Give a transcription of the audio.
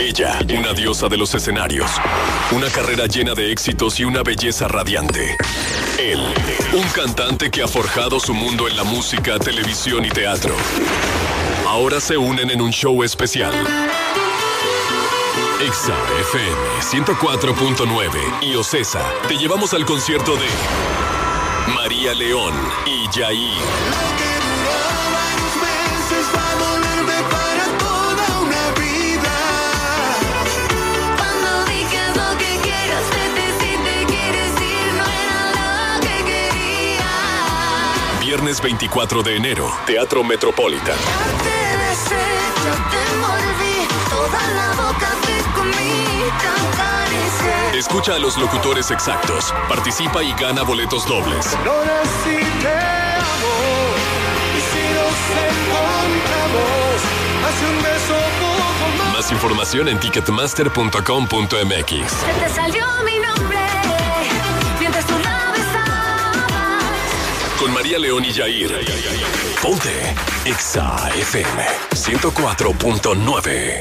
Ella, una diosa de los escenarios, una carrera llena de éxitos y una belleza radiante. Él, un cantante que ha forjado su mundo en la música, televisión y teatro. Ahora se unen en un show especial. Exa FM 104.9 y Ocesa, te llevamos al concierto de María León y Yair. Viernes 24 de enero, Teatro Metropolitan. Escucha a los locutores exactos, participa y gana boletos dobles. Más información en ticketmaster.com.mx. Se te salió mi nombre mientras tú la besabas. Con María León y Yair. Ponte Exa FM 104.9.